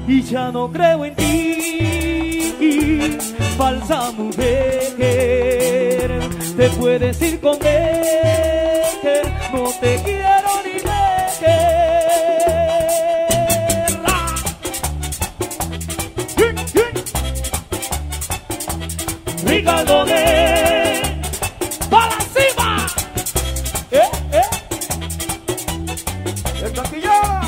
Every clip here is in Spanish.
y ya no creo en ti, falsa mujer. Te puedes ir con él, no te quiero ni ver. Ricardo de para encima. El taquillón.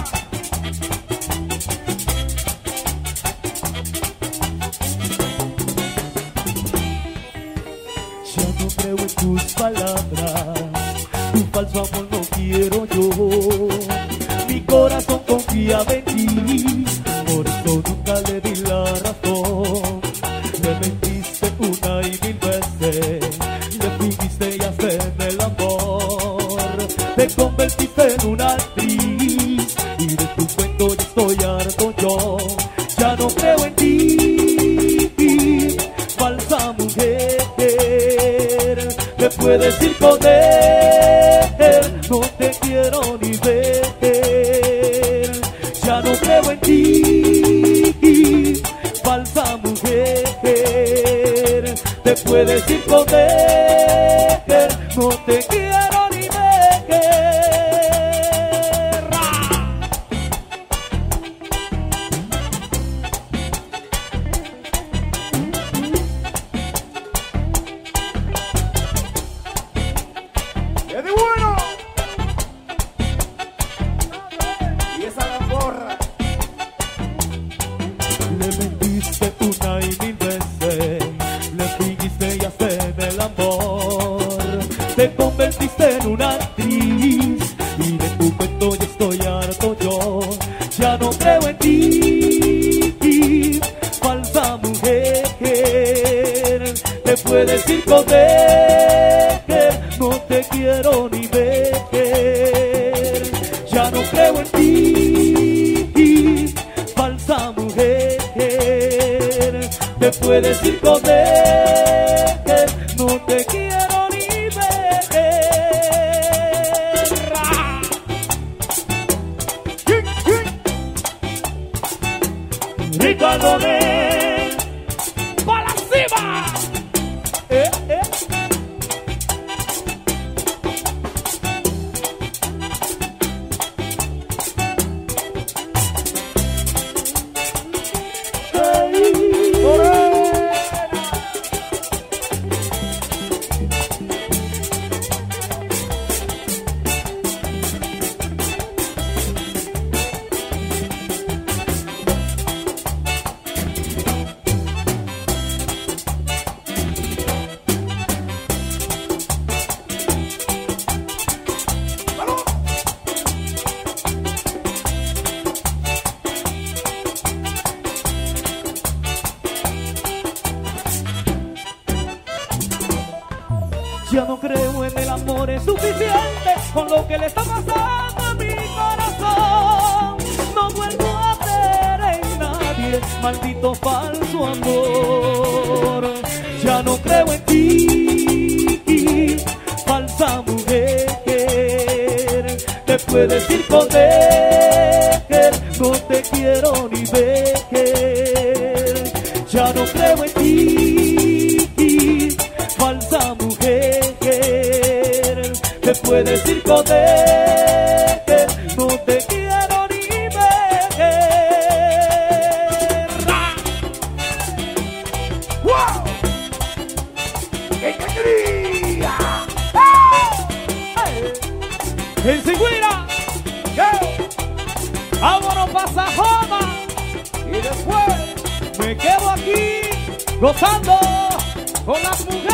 Ya no creo en tus palabras, tu falso amor no quiero yo. Mi corazón confiaba en ti, por eso nunca le di la razón. Me mentiste una y mil veces, le fingiste y hacerme el amor. Te convertiste en una actriz y de tu cuento ya estoy harto yo. Ya no creo en ti, falsa mujer. Te puedes ir con él, no te quiero ni ver. Ya no creo en ti, falsa mujer. Te puedes ir con él, no te quiero ni ver. ¡Es de bueno! Y esa gamborra. Le mentiste una y mil veces, le fingiste y hacerme el amor. Te convertiste en una actriz y de tu cuento ya estoy harto yo. Ya no creo en ti, falsa mujer. Te puedes ir con él, no te quiero ni ver. Ya no creo en ti, falsa mujer. Te puedes ir con él, no te quiero ni ver. Ricardo de para encima. Ya no creo en el amor, es suficiente con lo que le está pasando a mi corazón. No vuelvo a creer en nadie, maldito falso amor. Ya no creo en ti, falsa mujer. Te puedes ir con él, no te quiero ni ver. Ya no creo en ti, falsa mujer. Te puedes ir con él, no te quiero ni ver. ¡Wow! ¡Qué alegría! ¡En Sigüira! ¡Vámonos pa' Sajoma! Y después me quedo aquí gozando con las mujeres.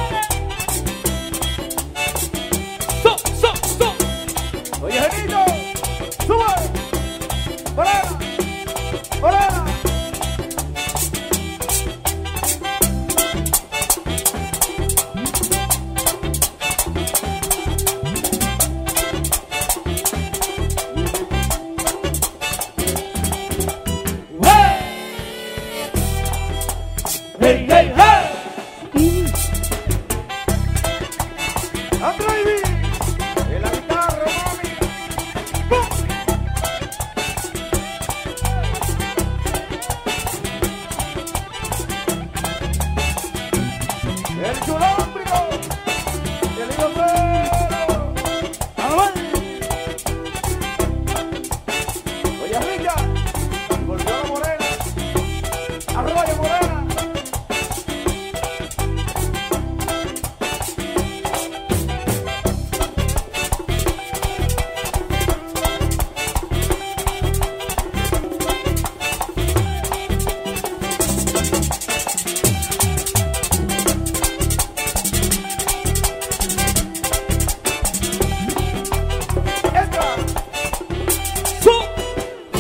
Oye, Genito, sube, morena, morena. Hey, hey, hey. Androidi, en la guitarra, mami.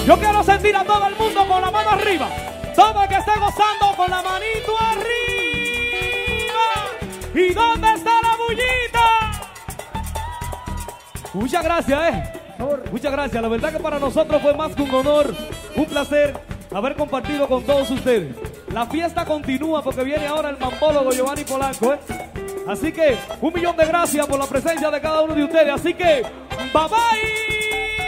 Yo quiero sentir a todo el mundo con la mano arriba. Todo el que esté gozando con la manito arriba. ¿Y dónde está la bullita? Muchas gracias, Muchas gracias. La verdad que para nosotros fue más que un honor, un placer haber compartido con todos ustedes. La fiesta continúa porque viene ahora el mambólogo Giovanni Polanco, Así que 1.000.000 de gracias por la presencia de cada uno de ustedes. Así que, bye bye.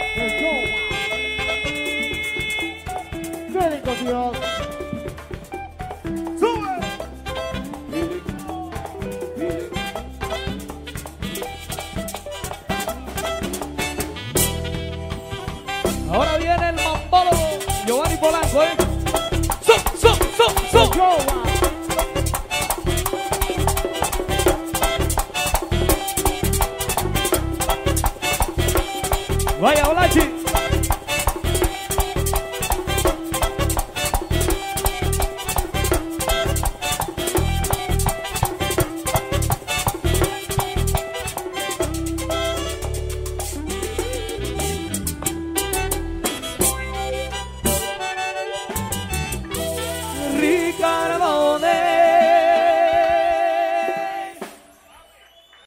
¡Sube! Ahora viene el mambólogo Giovanni Polanco, ¡So!